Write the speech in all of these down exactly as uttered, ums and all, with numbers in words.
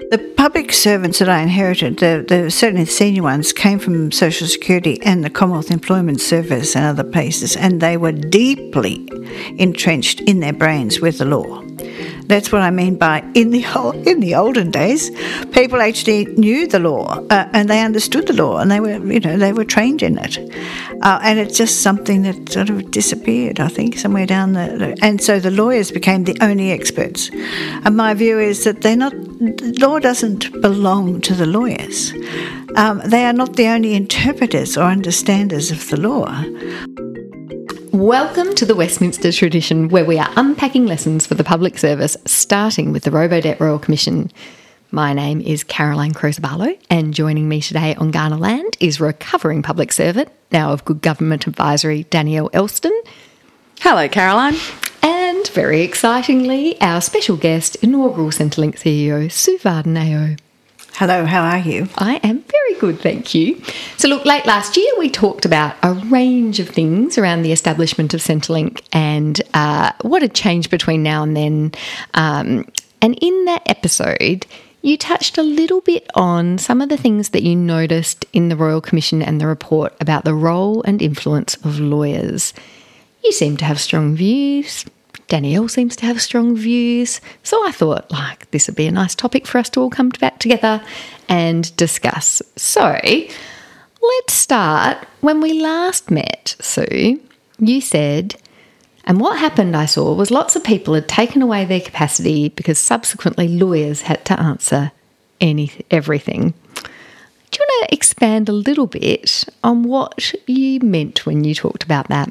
The public servants that I inherited, the, the certainly the senior ones, came from Social Security and the Commonwealth Employment Service and other places, and they were deeply entrenched in their brains with the law. That's what I mean by in the in the olden days, people actually knew the law uh, and they understood the law, and they were you know they were trained in it, uh, and it's just something that sort of disappeared, I think, somewhere down the. And so the lawyers became the only experts. And my view is that they're not. Law doesn't belong to the lawyers. Um, they are not the only interpreters or understanders of the law. Welcome to the Westminster Tradition, where we are unpacking lessons for the public service, starting with the Robodebt Royal Commission. My name is Caroline Croce-Barlow, and joining me today on Kaurna Land is recovering public servant, now of Good Government Advisory, Danielle Elston. Hello, Caroline. And very excitingly, our special guest, inaugural Centrelink C E O, Sue Varden-Ayo. Hello, how are you? I am very good, thank you. So look, late last year we talked about a range of things around the establishment of Centrelink and uh, what had changed between now and then. Um, and in that episode, you touched a little bit on some of the things that you noticed in the Royal Commission and the report about the role and influence of lawyers. You seem to have strong views. Danielle seems to have strong views. So I thought, like, this would be a nice topic for us to all come back together and discuss. So let's start. When we last met, Sue, you said, and what happened, I saw, was lots of people had taken away their capacity because subsequently lawyers had to answer any everything. Do you want to expand a little bit on what you meant when you talked about that?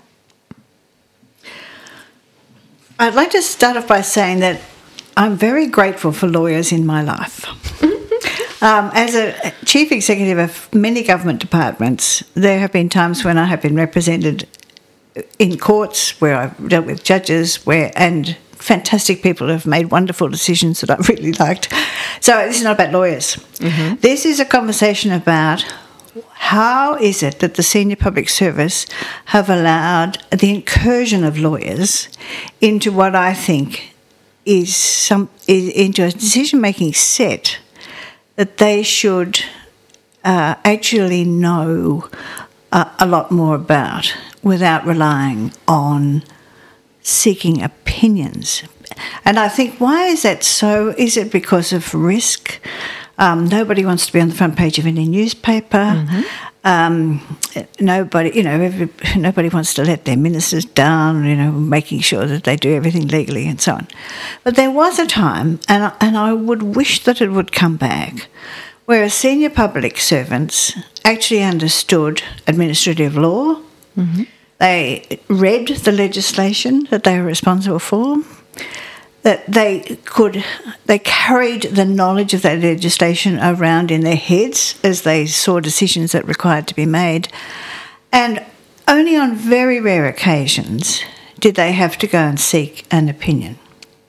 I'd like to start off by saying that I'm very grateful for lawyers in my life. um, as a chief executive of many government departments, there have been times when I have been represented in courts where I've dealt with judges where and fantastic people have made wonderful decisions that I've really liked. So this is not about lawyers. Mm-hmm. This is a conversation about how is it that the senior public service have allowed the incursion of lawyers into what I think is some is into a decision-making set that they should uh, actually know uh, a lot more about without relying on seeking opinions. And I think, why is that so? Is it because of risk? Um, nobody wants to be on the front page of any newspaper. Mm-hmm. Um, nobody, you know, every, nobody wants to let their ministers down, you know, making sure that they do everything legally and so on. But there was a time, and, and I would wish that it would come back, where senior public servants actually understood administrative law. Mm-hmm. They read the legislation that they were responsible for. That they could, they carried the knowledge of that legislation around in their heads as they saw decisions that required to be made. And only on very rare occasions did they have to go and seek an opinion.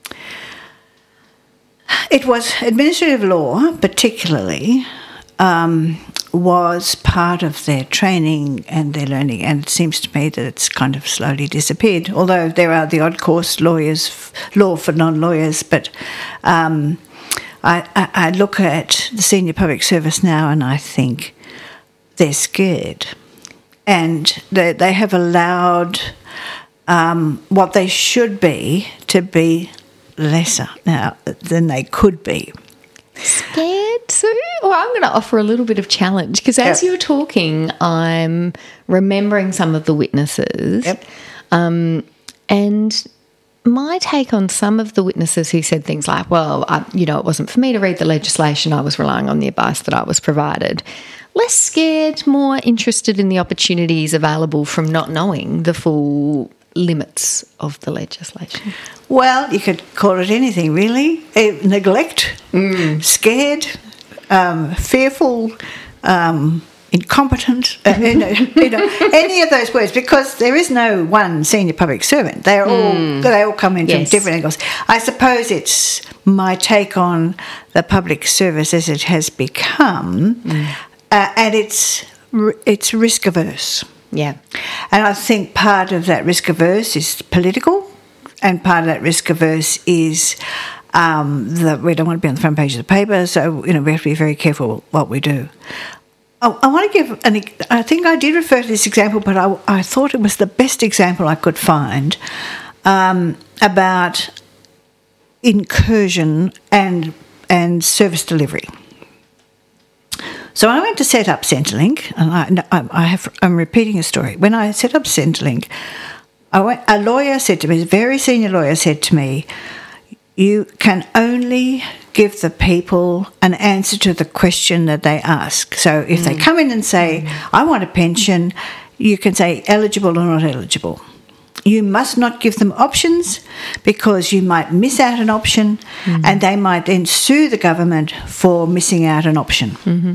It was administrative law, particularly, um, was part of their training and their learning, and it seems to me that it's kind of slowly disappeared, although there are the odd course lawyers, law for non-lawyers, but um, I, I, I look at the senior public service now and I think they're scared, and they, they have allowed um, what they should be to be lesser now than they could be. Scared, Sue? Well, I'm going to offer a little bit of challenge because as yep. you're talking, I'm remembering some of the witnesses. Yep. Um, and my take on some of the witnesses who said things like, well, I, you know, it wasn't for me to read the legislation. I was relying on the advice that I was provided. Less scared, more interested in the opportunities available from not knowing the full limits of the legislation. Well, you could call it anything, really. Uh, neglect, mm. scared, um, fearful, um, incompetent, uh, you know, you know, any of those words, because there is no one senior public servant. They are mm. all they all come in yes. from different angles. I suppose it's my take on the public service as it has become, mm. uh, and it's it's risk averse. Yeah, and I think part of that risk averse is political, and part of that risk averse is Um, that we don't want to be on the front page of the paper, so you know we have to be very careful what we do. I, I want to give an. I think I did refer to this example, but I, I thought it was the best example I could find um, about incursion and and service delivery. So I went to set up Centrelink, and I, I have I'm repeating a story. When I set up Centrelink, I went, a lawyer said to me, a very senior lawyer said to me, you can only give the people an answer to the question that they ask. So if mm. they come in and say, mm. I want a pension, you can say eligible or not eligible. You must not give them options because you might miss out an option mm. and they might then sue the government for missing out an option. Mm-hmm.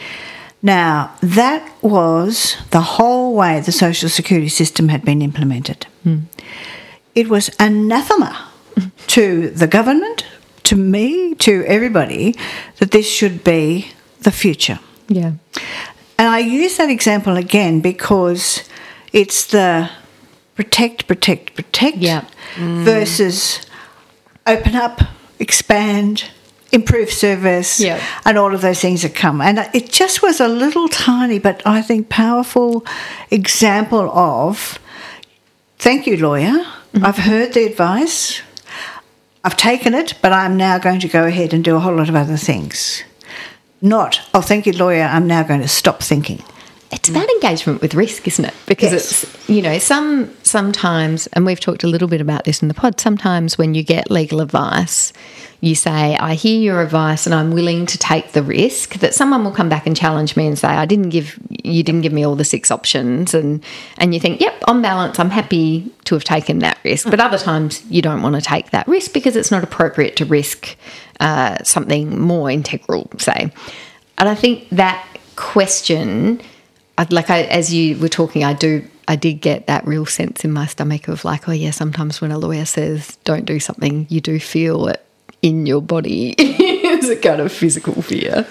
Now, that was the whole way the social security system had been implemented. Mm. It was anathema to the government, to me, to everybody, that this should be the future. Yeah. And I use that example again because it's the protect, protect, protect yeah. mm. versus open up, expand, improve service, yeah. and all of those things that come. And it just was a little tiny but I think powerful example of, thank you, lawyer, mm-hmm. I've heard the advice, I've taken it, but I'm now going to go ahead and do a whole lot of other things. Not, oh, thank you, lawyer, I'm now going to stop thinking. It's about engagement with risk, isn't it? Because yes. it's, you know, some sometimes, and we've talked a little bit about this in the pod, sometimes when you get legal advice, you say, I hear your advice and I'm willing to take the risk that someone will come back and challenge me and say, I didn't give, you didn't give me all the six options. And, and you think, yep, on balance, I'm happy to have taken that risk. But other times you don't want to take that risk because it's not appropriate to risk uh, something more integral, say. And I think that question, like I, as you were talking, I do, I did get that real sense in my stomach of like, oh yeah, sometimes when a lawyer says don't do something, you do feel it in your body. It's a kind of physical fear.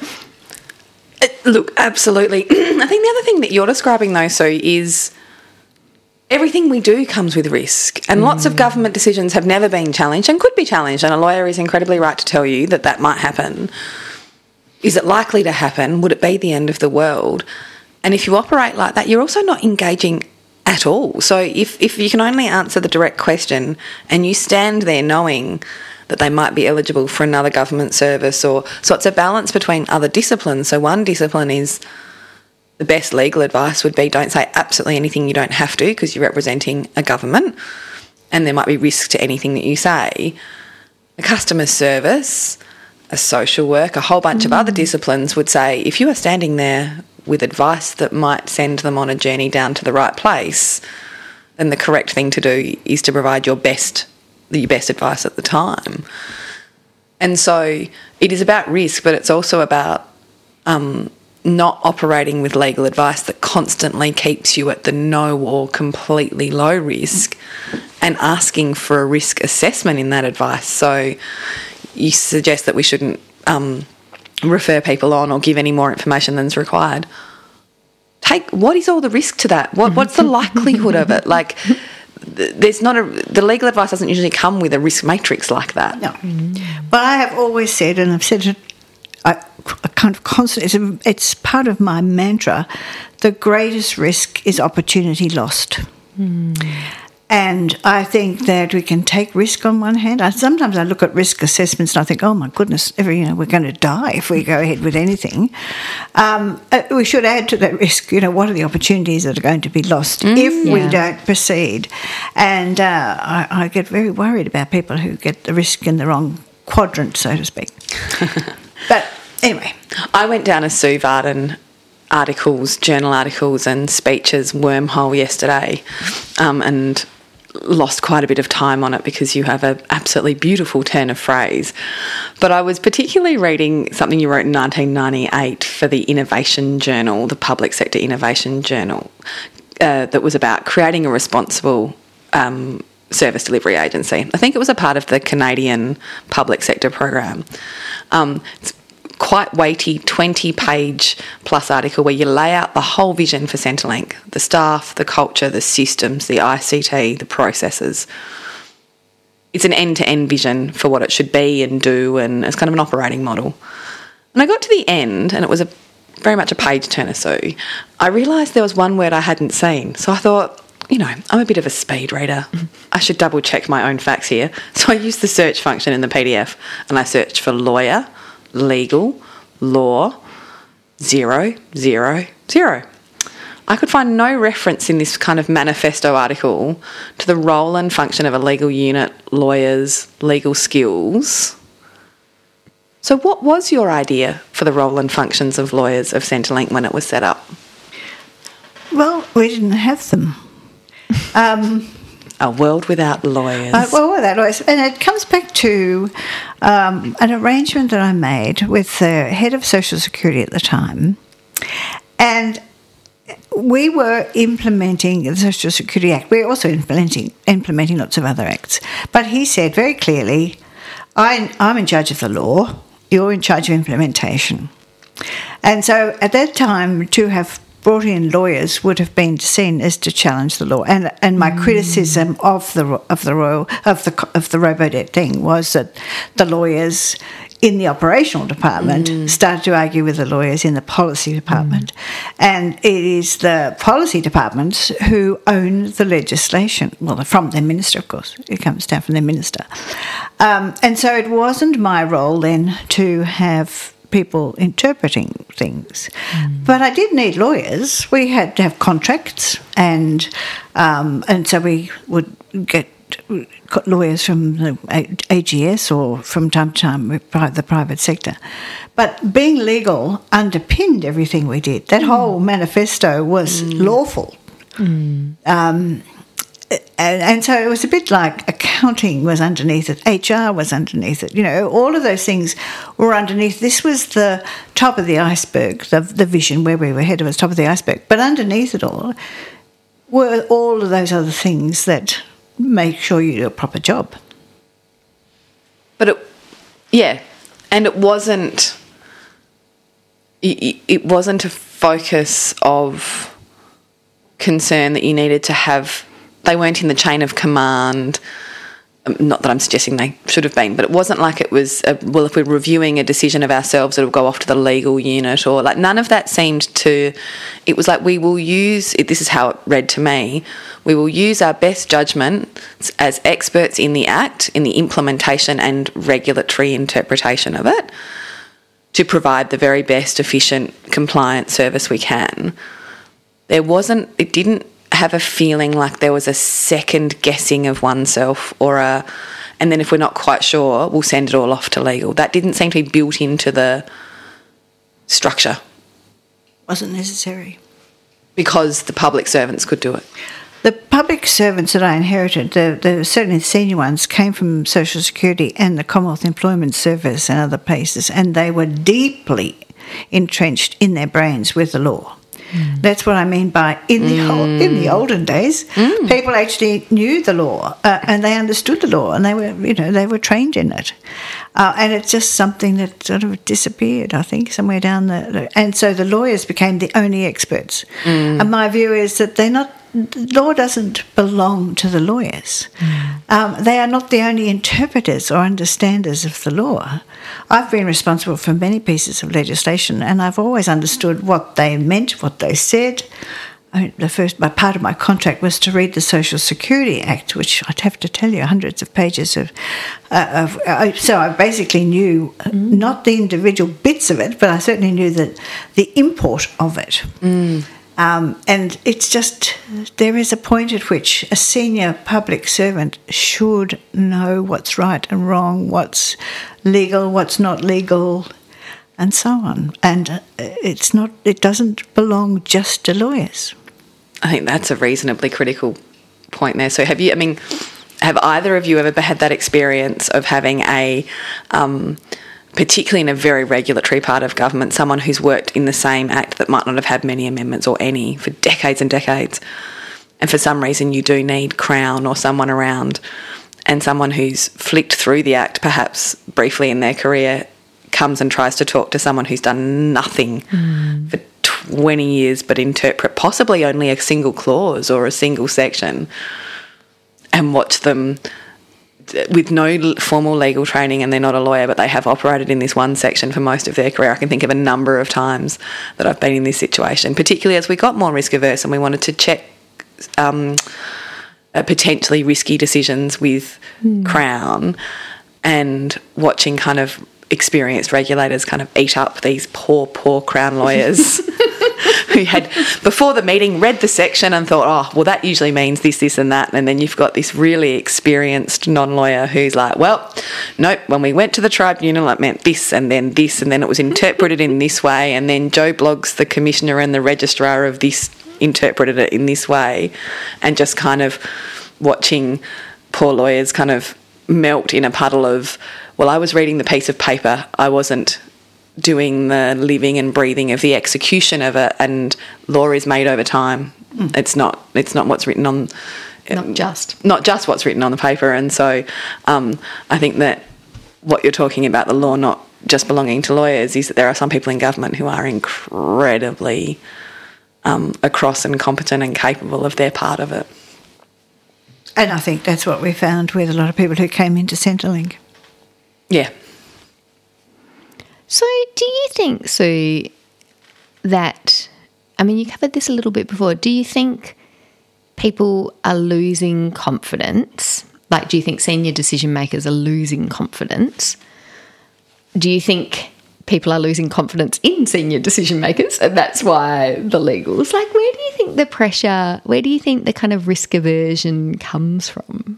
Uh, look, absolutely. I think the other thing that you're describing though, Sue, is everything we do comes with risk, and mm. lots of government decisions have never been challenged and could be challenged, and a lawyer is incredibly right to tell you that that might happen. Is it likely to happen? Would it be the end of the world? And if you operate like that, you're also not engaging at all. So if, if you can only answer the direct question and you stand there knowing that they might be eligible for another government service, or so it's a balance between other disciplines. So one discipline is the best legal advice would be don't say absolutely anything you don't have to because you're representing a government and there might be risk to anything that you say. A customer service, a social work, a whole bunch mm. of other disciplines would say if you are standing there with advice that might send them on a journey down to the right place, then the correct thing to do is to provide your best your best advice at the time. And so it is about risk, but it's also about um, not operating with legal advice that constantly keeps you at the no or completely low risk, and asking for a risk assessment in that advice. So you suggest that we shouldn't um, refer people on or give any more information than is required. Take, what is all the risk to that? What What's the likelihood of it? Like, there's not a, the legal advice doesn't usually come with a risk matrix like that. No. Mm. But I have always said, and I've said it I, I kind of constantly, it's, it's part of my mantra, the greatest risk is opportunity lost. Mm. And I think that we can take risk on one hand. I, sometimes I look at risk assessments and I think, oh my goodness, every, you know, we're going to die if we go ahead with anything. Um, uh, we should add to that risk, you know, what are the opportunities that are going to be lost mm, if yeah. we don't proceed? And uh, I, I get very worried about people who get the risk in the wrong quadrant, so to speak. But anyway. I went down a Sue Varden articles, journal articles and speeches wormhole yesterday, um, and lost quite a bit of time on it because you have an absolutely beautiful turn of phrase. But I was particularly reading something you wrote in nineteen ninety-eight for the Innovation Journal, the Public Sector Innovation Journal, uh, that was about creating a responsible um, service delivery agency. I think it was a part of the Canadian public sector program. Um, it's quite weighty twenty-page plus article where you lay out the whole vision for Centrelink, the staff, the culture, the systems, the I C T, the processes. it's an end-to-end vision for what it should be and do, and it's kind of an operating model. And I got to the end, and it was a very much a page-turner, so I realised there was one word I hadn't seen. So I thought, you know, I'm a bit of a speed reader. I should double-check my own facts here. So I used the search function in the P D F, and I searched for lawyer, legal, law, zero, zero, zero. I could find no reference in this kind of manifesto article to the role and function of a legal unit, lawyers, legal skills. So what was your idea for the role and functions of lawyers of Centrelink when it was set up? Well, we didn't have them. Um, a world without lawyers. Uh, well, without lawyers. And it comes back to um, an arrangement that I made with the head of Social Security at the time. And we were implementing the Social Security Act. We were also implementing implementing lots of other acts. But he said very clearly, I, I'm in charge of the law, you're in charge of implementation. And so at that time, to have brought in lawyers would have been seen as to challenge the law. And and my mm. criticism of the of the royal of the of the Robodebt thing was that the lawyers in the operational department mm. started to argue with the lawyers in the policy department. Mm. And it is the policy departments who own the legislation. Well, from their minister, of course. It comes down from their minister. Um, and so it wasn't my role then to have people interpreting things. Mm. But I did need lawyers. We had to have contracts, and um, and so we would get got lawyers from the A G S or from time to time with the private sector. But being legal underpinned everything we did. That mm. whole manifesto was mm. lawful. Mm. Um, and, and so it was a bit like accounting was underneath it, H R was underneath it. You know, all of those things were underneath. This was the top of the iceberg, the, the vision where we were headed was top of the iceberg. But underneath it all were all of those other things that make sure you do a proper job. But it, yeah, and it wasn't, it, it wasn't a focus of concern that you needed to have, they weren't in the chain of command, not that I'm suggesting they should have been, but it wasn't like it was, a, well, if we're reviewing a decision of ourselves, it'll go off to the legal unit, or like none of that seemed to, it was like we will use, this is how it read to me, we will use our best judgment as experts in the Act, in the implementation and regulatory interpretation of it, to provide the very best efficient compliant service we can. There wasn't, it didn't have a feeling like there was a second guessing of oneself or a, and then if we're not quite sure, we'll send it all off to legal. That didn't seem to be built into the structure. Wasn't necessary. Because the public servants could do it. The public servants that I inherited, the, the certainly the senior ones, came from Social Security and the Commonwealth Employment Service and other places, and they were deeply entrenched in their brains with the law. Mm. That's what I mean by in the mm. old, in the olden days, mm. people actually knew the law uh, and they understood the law and they were, you know, they were trained in it. Uh, and it's just something that sort of disappeared, I think, somewhere down the. And so the lawyers became the only experts. Mm. And my view is that they're not. Law doesn't belong to the lawyers. Mm. Um, they are not the only interpreters or understanders of the law. I've been responsible for many pieces of legislation and I've always understood what they meant, what they said. I mean, the first my part of my contract was to read the Social Security Act, which I'd have to tell you, hundreds of pages of. Uh, of uh, so I basically knew mm. not the individual bits of it, but I certainly knew that the import of it. Mm. Um, and it's just, there is a point at which a senior public servant should know what's right and wrong, what's legal, what's not legal, and so on. And uh, it's not, it doesn't belong just to lawyers. I think that's a reasonably critical point there. So have you, I mean, have either of you ever had that experience of having a... Um, particularly in a very regulatory part of government, someone who's worked in the same act that might not have had many amendments or any for decades and decades, and for some reason you do need Crown or someone around, and someone who's flicked through the act perhaps briefly in their career comes and tries to talk to someone who's done nothing mm. for twenty years but interpret possibly only a single clause or a single section, and watch them with no l- formal legal training, and they're not a lawyer, but they have operated in this one section for most of their career. I can think of a number of times that I've been in this situation, particularly as we got more risk averse and we wanted to check um, uh, potentially risky decisions with mm. Crown, and watching kind of experienced regulators kind of eat up these poor, poor Crown lawyers who had, before the meeting, read the section and thought, oh, well, that usually means this, this and that. And then you've got this really experienced non-lawyer who's like, well, nope, when we went to the tribunal, it meant this and then this, and then it was interpreted in this way. And then Joe Bloggs, the commissioner and the registrar of this, interpreted it in this way. And just kind of watching poor lawyers kind of melt in a puddle of, well, I was reading the piece of paper, I wasn't doing the living and breathing of the execution of it, and law is made over time. Mm. It's not it's not what's written on not just not just what's written on the paper. And so um, I think that what you're talking about, the law not just belonging to lawyers, is that there are some people in government who are incredibly um, across and competent and capable of their part of it. And I think that's what we found with a lot of people who came into Centrelink. Yeah. So do you think, Sue, that, I mean, you covered this a little bit before, do you think people are losing confidence? Like, do you think senior decision makers are losing confidence? Do you think people are losing confidence in senior decision makers, and that's why the legals? Like, where do you think the pressure, where do you think the kind of risk aversion comes from?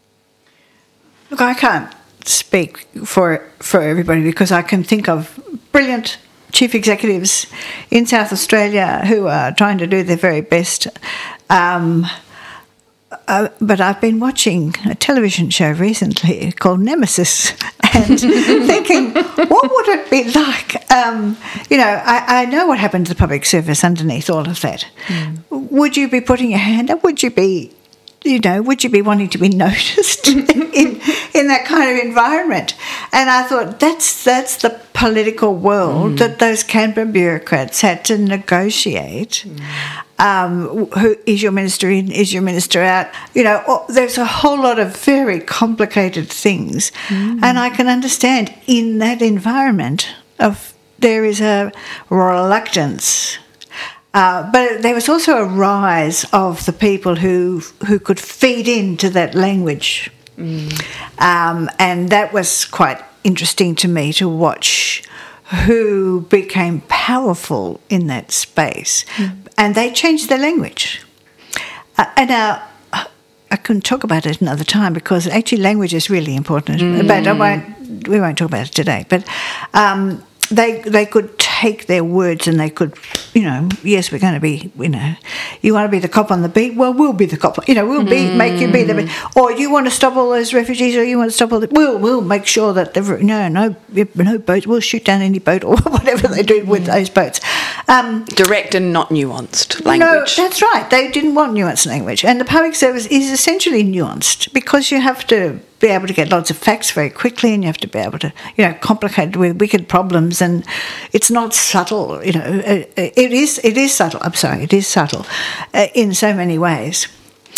Look, I can't speak for for everybody, because I can think of brilliant chief executives in South Australia who are trying to do their very best. Um, uh, but I've been watching a television show recently called Nemesis and thinking, what would it be like? Um, you know, I, I know what happened to the public service underneath all of that. Mm. Would you be putting your hand up? Would you be You know, would you be wanting to be noticed in in that kind of environment? And I thought that's that's the political world mm. that those Canberra bureaucrats had to negotiate. Mm. Um, who is your minister in? Is your minister out? You know, oh, there's a whole lot of very complicated things, mm. and I can understand in that environment of there is a reluctance. Uh, but there was also a rise of the people who who could feed into that language. Mm. Um, and that was quite interesting to me to watch who became powerful in that space. Mm. And they changed their language. Uh, and uh, I couldn't talk about it another time, because actually language is really important. Mm. But I won't, we won't talk about it today. But um, they they could take their words and they could, you know, yes, we're going to be, you know, you want to be the cop on the beat? Well, we'll be the cop. You know, we'll be, mm. make you be the, or you want to stop all those refugees, or you want to stop all the, we'll, we'll make sure that, the, no, no, no boats, we'll shoot down any boat or whatever they do with those boats. Um, Direct and not nuanced language. No, that's right. They didn't want nuanced language. And the public service is essentially nuanced, because you have to be able to get lots of facts very quickly, and you have to be able to, you know, complicate with wicked problems, and it's not subtle, you know. It is, it is subtle, I'm sorry, it is subtle uh, in so many ways.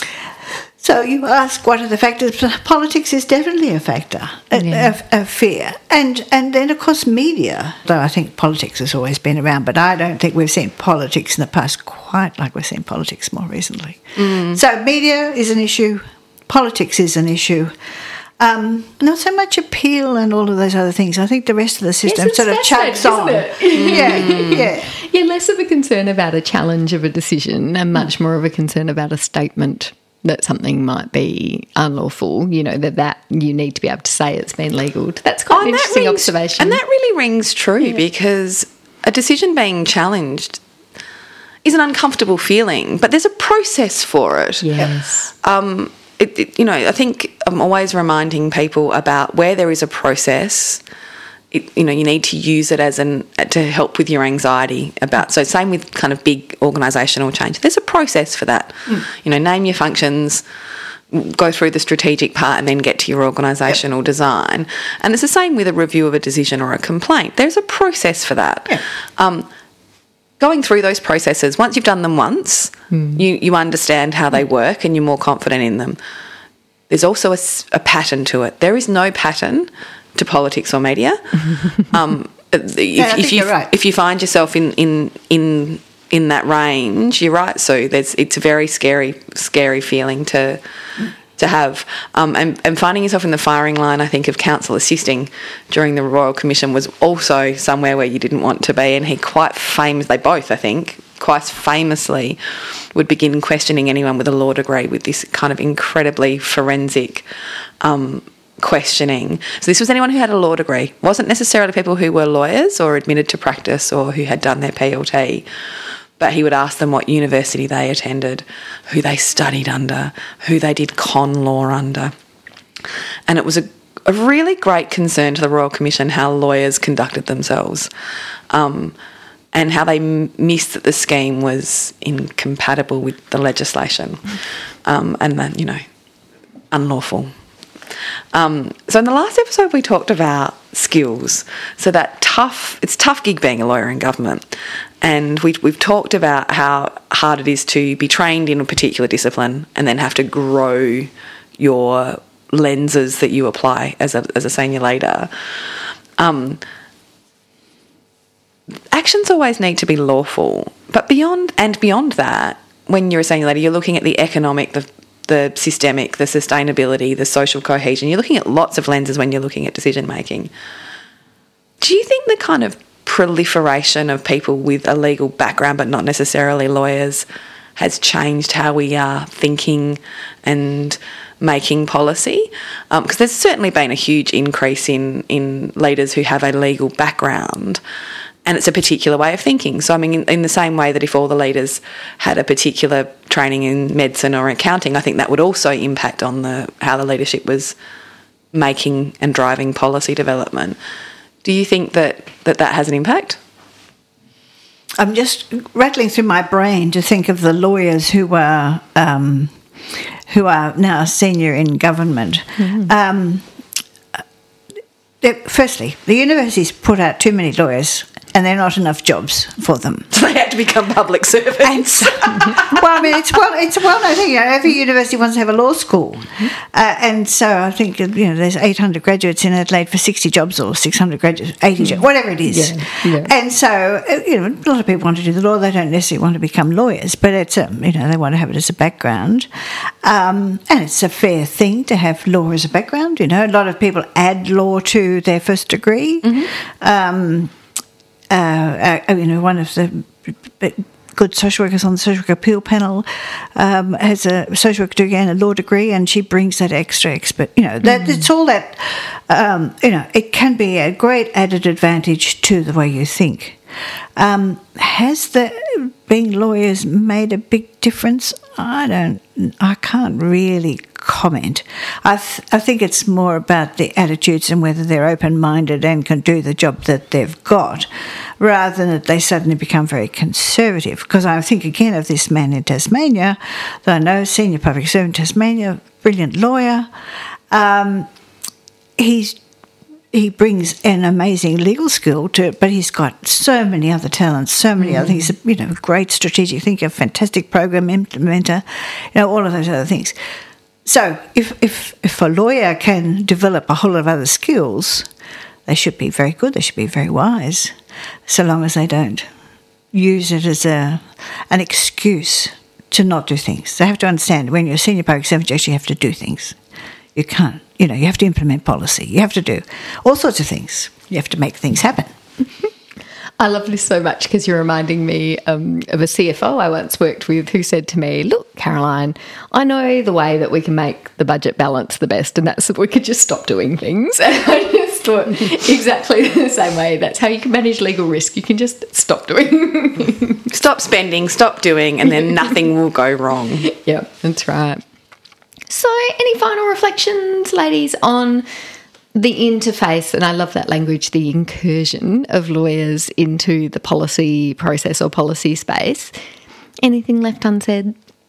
So you ask, what are the factors? Politics is definitely a factor, a, yeah. a, a fear. And and then, of course, media, though I think politics has always been around, but I don't think we've seen politics in the past quite like we've seen politics more recently. Mm. So media is an issue, politics is an issue. Um, not so much appeal and all of those other things. I think the rest of the system yes, sort of chugs on. yeah, yeah. Yeah, less of a concern about a challenge of a decision and much more of a concern about a statement that something might be unlawful, you know, that, that you need to be able to say it's been legal. That's quite oh, an interesting rings, observation. And that really rings true yeah. because a decision being challenged is an uncomfortable feeling, but there's a process for it. Yes. Um, it, it, you know, I think I'm always reminding people about where there is a process, It, you know, you need to use it as an to help with your anxiety about. So same with kind of big organisational change. There's a process for that. Mm. You know, name your functions, go through the strategic part, and then get to your organisational yep. design. And it's the same with a review of a decision or a complaint. There's a process for that. Yeah. Um, going through those processes, once you've done them once, mm. you, you understand how they work and you're more confident in them. there's also a, s- a pattern to it. There is no pattern to politics or media. um, if, Yeah, I if think you you're right. if you find yourself in in in in that range, you're right. So there's it's a very scary scary feeling to to have. Um, and, and finding yourself in the firing line, I think, of counsel assisting during the Royal Commission was also somewhere where you didn't want to be. And he quite famous, they both, I think, quite famously would begin questioning anyone with a law degree with this kind of incredibly forensic um, questioning. So this was anyone who had a law degree. Wasn't necessarily people who were lawyers or admitted to practice or who had done their P L T. But he would ask them what university they attended, who they studied under, who they did con law under. And it was a, a really great concern to the Royal Commission how lawyers conducted themselves um, and how they m- missed that the scheme was incompatible with the legislation um, and then, you know, unlawful. Um, so in the last episode we talked about skills. So that tough, it's a tough gig being a lawyer in government. And we, we've talked about how hard it is to be trained in a particular discipline and then have to grow your lenses that you apply as a, as a senior leader. Um, actions always need to be lawful. But beyond and beyond that, when you're a senior leader, you're looking at the economic, the the systemic, the sustainability, the social cohesion. You're looking at lots of lenses when you're looking at decision making. Do you think the kind of proliferation of people with a legal background but not necessarily lawyers has changed how we are thinking and making policy? Because um, there's certainly been a huge increase in, in leaders who have a legal background, and it's a particular way of thinking. So, I mean, in, in the same way that if all the leaders had a particular training in medicine or accounting, I think that would also impact on the how the leadership was making and driving policy development. Do you think that that, that has an impact? I'm just rattling through my brain to think of the lawyers who were um, who are now senior in government. Mm-hmm. Um, firstly, the universities put out too many lawyers, and there are not enough jobs for them. So they had to become public servants. And so, well, I mean, it's well, it's a well-known thing. You know, every university wants to have a law school, uh, and so I think you know there's eight hundred graduates in Adelaide for sixty jobs, or six hundred graduates, eighty jobs, whatever it is. Yeah, yeah. And so you know, a lot of people want to do the law. They don't necessarily want to become lawyers, but it's um, you know they want to have it as a background, um, and it's a fair thing to have law as a background. You know, a lot of people add law to their first degree. Mm-hmm. Um, Uh, uh, you know, one of the good social workers on the social work appeal panel um, has a social work degree and a law degree, and she brings that extra expert. You know, that mm. it's all that. Um, you know, it can be a great added advantage to the way you think. Um, has the being lawyers made a big difference? I don't. I can't really comment. I th- I think it's more about the attitudes and whether they're open-minded and can do the job that they've got, rather than that they suddenly become very conservative. Because I think again of this man in Tasmania that I know, senior public servant in Tasmania, brilliant lawyer. Um, he's He brings an amazing legal skill to it, but he's got so many other talents, so many mm. other things. You know, great strategic thinker, fantastic program implementer, you know, all of those other things. So, if if if a lawyer can develop a whole lot of other skills, they should be very good. They should be very wise, so long as they don't use it as a an excuse to not do things. They have to understand when you're a senior public servant, you actually have to do things. You can't, you know, you have to implement policy. You have to do all sorts of things. You have to make things happen. I love this so much because you're reminding me um, of a C F O I once worked with who said to me, look, Caroline, I know the way that we can make the budget balance the best, and that's that we could just stop doing things. And I just thought exactly the same way. That's how you can manage legal risk. You can just stop doing. Stop spending, stop doing, and then nothing will go wrong. Yep, that's right. So, any final reflections, ladies, on the interface, and I love that language, the incursion of lawyers into the policy process or policy space? Anything left unsaid?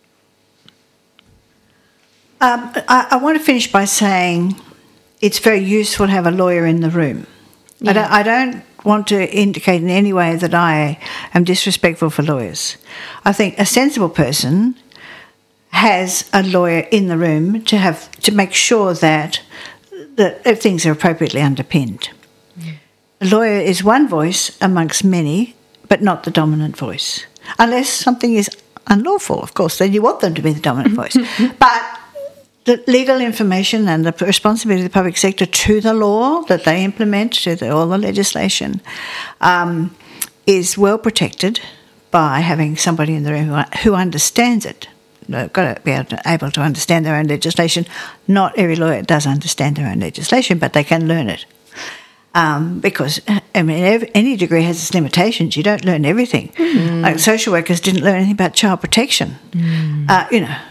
Um, I, I want to finish by saying it's very useful to have a lawyer in the room. Yeah. I don't, I don't want to indicate in any way that I am disrespectful for lawyers. I think a sensible person has a lawyer in the room to have to make sure that that things are appropriately underpinned. Mm. A lawyer is one voice amongst many, but not the dominant voice. Unless something is unlawful, of course, then you want them to be the dominant voice. But the legal information and the responsibility of the public sector to the law that they implement, to the, all the legislation, um, is well protected by having somebody in the room who, who understands it. They've got to be able to, able to understand their own legislation. Not every lawyer does understand their own legislation, but they can learn it. Um, because, I mean, every, any degree has its limitations. You don't learn everything. Mm. Like social workers didn't learn anything about child protection. Mm. Uh, you know,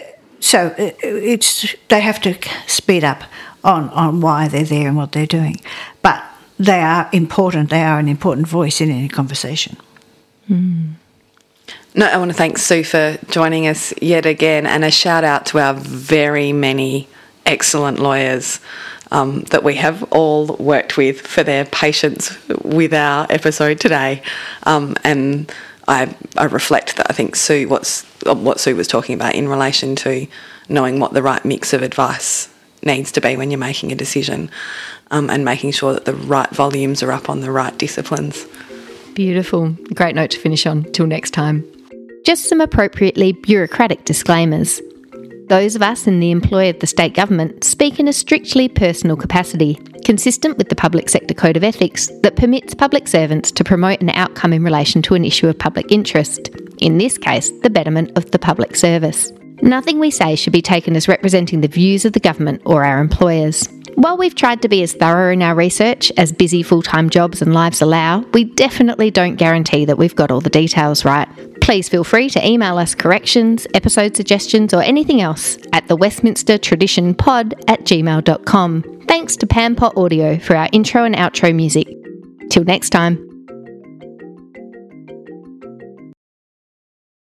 so it, it's they have to speed up on, on why they're there and what they're doing. But they are important. They are an important voice in any conversation. Mm. No, I want to thank Sue for joining us yet again, and a shout out to our very many excellent lawyers Um, that we have all worked with for their patience with our episode today. Um, and I, I reflect that I think Sue, what's, what Sue was talking about in relation to knowing what the right mix of advice needs to be when you're making a decision, um, and making sure that the right volumes are up on the right disciplines. Beautiful. Great note to finish on. Till next time. Just some appropriately bureaucratic disclaimers. Those of us in the employ of the state government speak in a strictly personal capacity, consistent with the Public Sector Code of Ethics that permits public servants to promote an outcome in relation to an issue of public interest, in this case, the betterment of the public service. Nothing we say should be taken as representing the views of the government or our employers. While we've tried to be as thorough in our research as busy full-time jobs and lives allow, we definitely don't guarantee that we've got all the details right. Please feel free to email us corrections, episode suggestions or anything else at the Westminster Tradition Pod at gmail dot com. Thanks to Pampot Audio for our intro and outro music. Till next time.